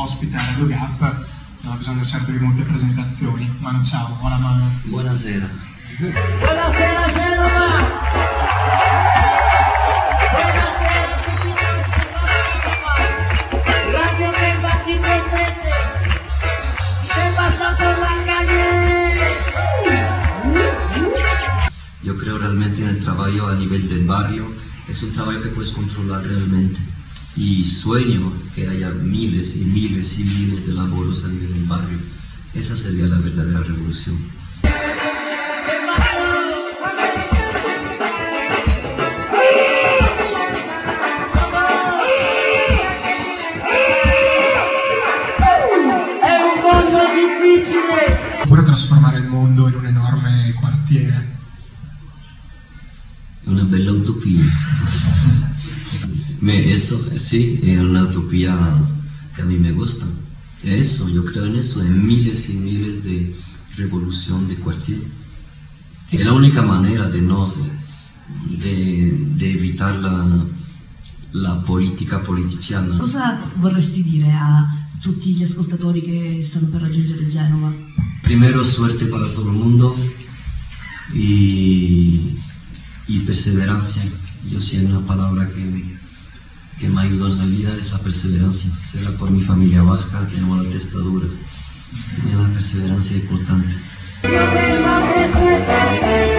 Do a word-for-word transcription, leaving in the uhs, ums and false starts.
ospite a Radio Gap, non ho bisogno certo di molte presentazioni. Manu, ciao, buona Manu. Buonasera. Buonasera Genova! Radio veinticuatro siete, ¿qué pasa por la calle? Yo creo realmente en el trabajo a nivel del barrio, es un trabajo que puedes controlar realmente. Y sueño que haya miles y miles y miles de laboros a nivel del barrio. Esa sería la verdadera revolución. Oppure trasformare il mondo in un enorme quartiere. Una bella utopía. Me, eso sí, es una utopía que a mí me gusta. Eso, yo creo en eso, en miles y miles de revolución de cuartier. Es la única manera de no de, de evitar la, la politica politiciana. Cosa vorresti dire a tutti gli ascoltatori che stanno per raggiungere Genova? Primero, suerte para todo el mundo y, y perseverancia. Yo sí, una palabra que, que me ayudó en la vida es la perseverancia. Será por mi familia vasca, tenemos la testadura. Y la perseverancia es importante.